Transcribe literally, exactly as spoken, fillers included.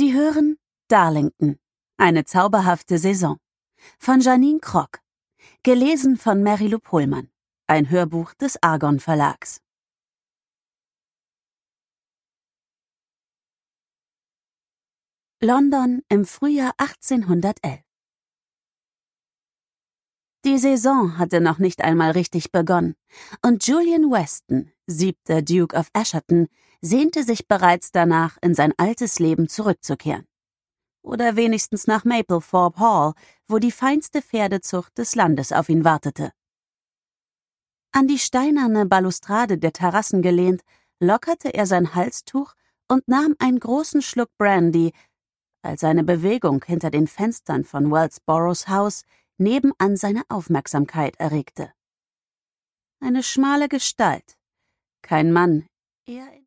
Sie hören Darlington, eine zauberhafte Saison von Janine Krock, gelesen von Mary-Lou Pohlmann, ein Hörbuch des Argon Verlags. London im Frühjahr achtzehnhundertelf. Die Saison hatte noch nicht einmal richtig begonnen, und Julian Weston, siebter Duke of Asherton, sehnte sich bereits danach, in sein altes Leben zurückzukehren. Oder wenigstens nach Maplethorpe Hall, wo die feinste Pferdezucht des Landes auf ihn wartete. An die steinerne Balustrade der Terrassen gelehnt, lockerte er sein Halstuch und nahm einen großen Schluck Brandy, als eine Bewegung hinter den Fenstern von Wellsboroughs Haus nebenan seine Aufmerksamkeit erregte. Eine schmale Gestalt, kein Mann, eher